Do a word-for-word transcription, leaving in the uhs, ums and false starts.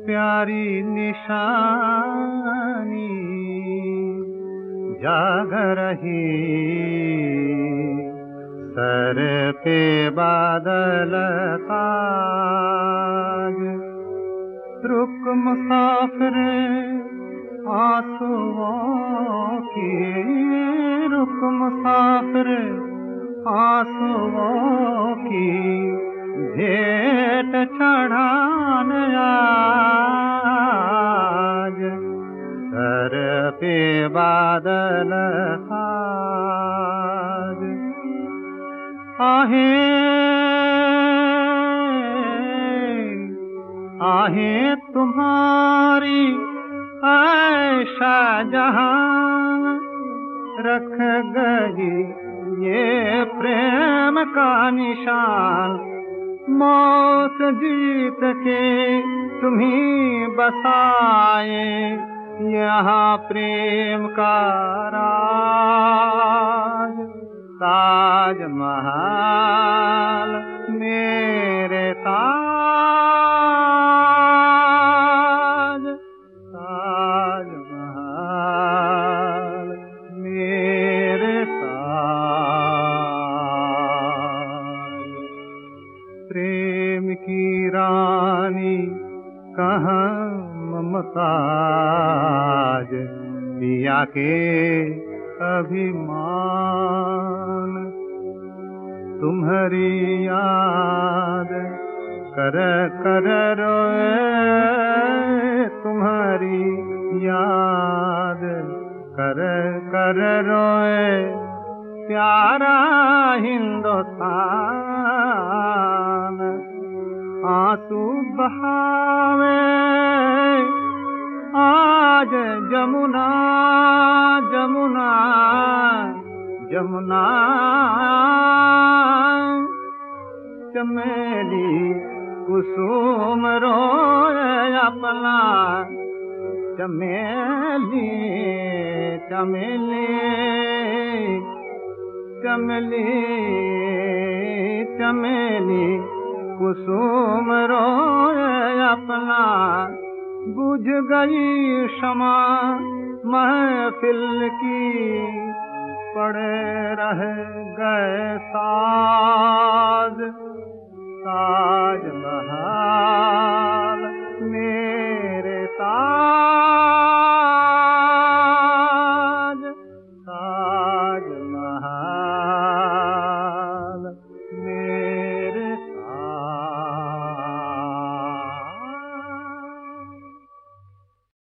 प्यारी निशानी जाग रही, सर पे बादल ताज। रुक मुसाफिर आंसुओं की, रुक मुसाफिर आंसुओं की, भेंट चढ़ाने आज। सर पे बादल ताज। आहें आहें तुम्हारी ऐशा जहां, रख गई ये प्रेम का निशान। मौत जीत के तुम्हीं बसाए यहाँ प्रेम का राज। ताजमहल मेरे ताज, ताजमहल मेरे ताज। प्रेम की रानी कहाँ ममताज, पिया के अभिमान। तुम्हारी याद कर कर रोए, तुम्हारी याद कर कर रोए प्यारा हिंदुस्तान। आंसू बहावे आज जमुना, जमुना, जमुना। चमेली कुसुम रोए अपना, चमेली, चमेली, चमेली, चमेली कुसुम रोए अपना। बुझ गई शमा महफिल की, पड़े रह गए साज। ताजमहल